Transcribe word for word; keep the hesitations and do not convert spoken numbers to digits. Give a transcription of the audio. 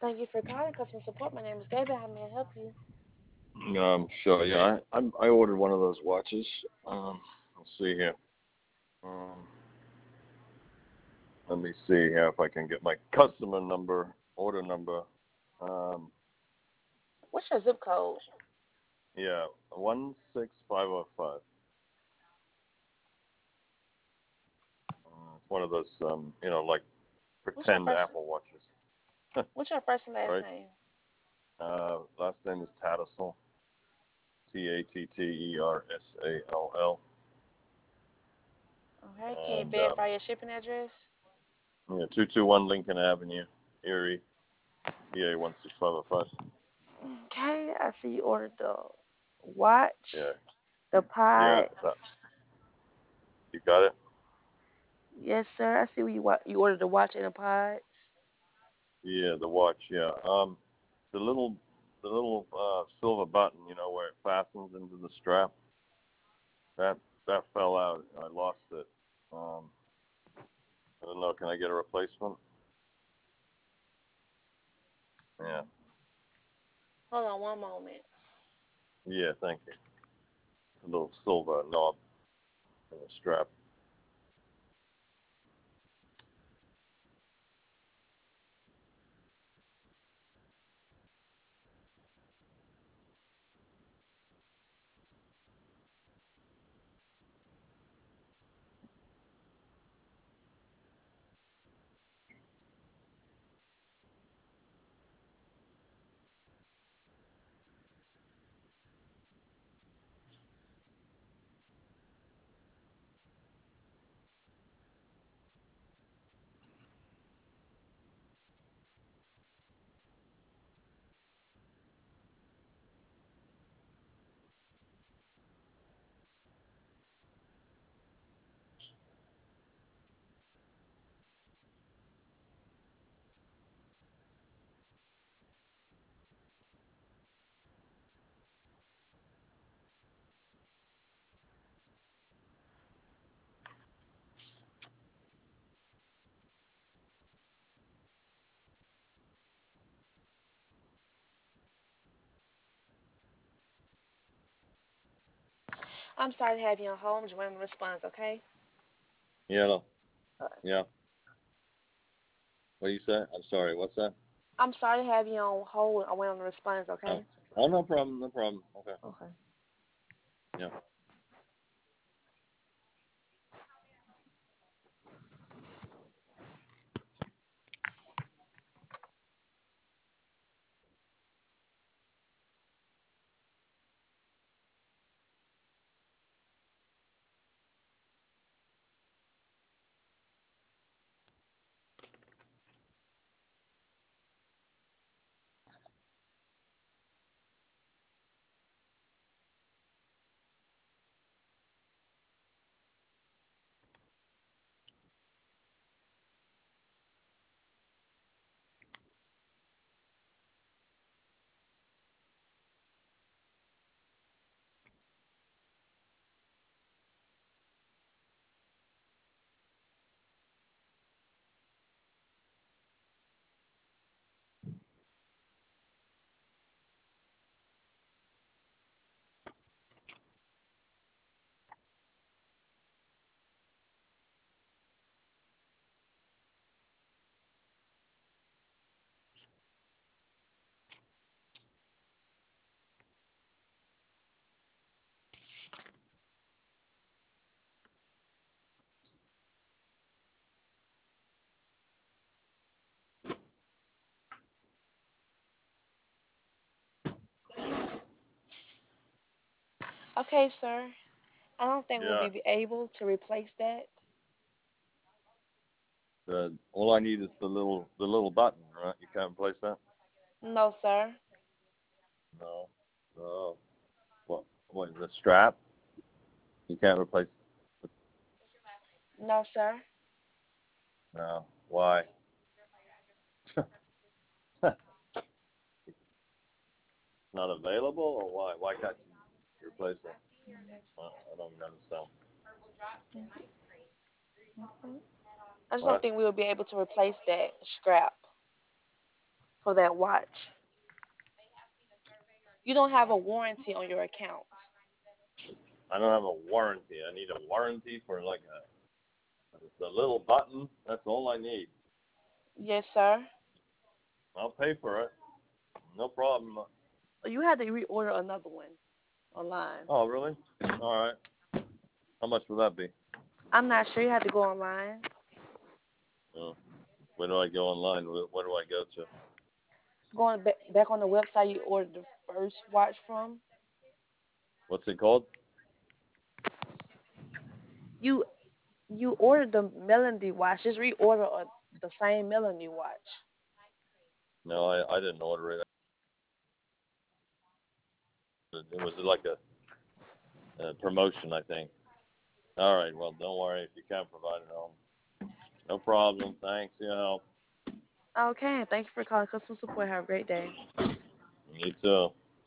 Thank you for calling customer support. My name is David. How may I help you? Um, sure, yeah, I, I I ordered one of those watches. Um, let's see here. Um, Let me see here if I can get my customer number, order number. Um, What's your zip code? yeah, one six five zero five. Uh, it's one of those, um, you know, like What's your pretend first Apple watches, What's your first and last right? name? Uh, last name is Tattersall, T A T T E R S A L L, Okay. Can you and um, verify your shipping address? yeah, two two one Lincoln Avenue, Erie, P A one six five zero five. Okay. I see you ordered the watch, Yeah, the yeah, pod. that, you got it. Yes, sir. I see you wa- you ordered the watch and the pod. Yeah, the watch. Yeah. Um, the little, the little uh, silver button, you know, where it fastens into the strap. That that fell out. I lost it. Um, I don't know. Can I get a replacement? Yeah. Hold on one moment. Yeah. Thank you. A little silver knob in the strap. I'm sorry to have you on hold. I'm just waiting on the response. Okay. Yeah. No. Uh, Yeah. What do you say? I'm sorry. What's that? I'm sorry to have you on hold. I'm waiting on the response. Oh. Okay. Oh, no problem. No problem. Okay. Okay. Yeah. Okay, sir. I don't think we'll Yeah. be able to replace that. The, all I need is the little, the little button, right? You can't replace that. No, sir. No. No. What? What? The strap? You can't replace. No, sir. No. Why? Not available, or why? Why can't you replace it? Uh, I don't even understand. I just don't What? think we will be able to replace that scrap. for that watch. You don't have a warranty on your account. I don't have a warranty. I need a warranty for like a the little button. That's all I need. Yes, sir. I'll pay for it. No problem. You had to reorder another one online. Oh, really? All right. How much will that be? I'm not sure. You had to go online. Oh, where do I go online? Where, where do I go to? Going back back on the website you ordered the first watch from. What's it called? You you ordered the Melody watch. Just reorder a, the same Melody watch. No, I, I didn't order it. It was like a, a promotion, I think. All right. Well, don't worry if you can't provide it home. No problem. Thanks for your help. Okay. Thank you for calling customer support. Have a great day. You too.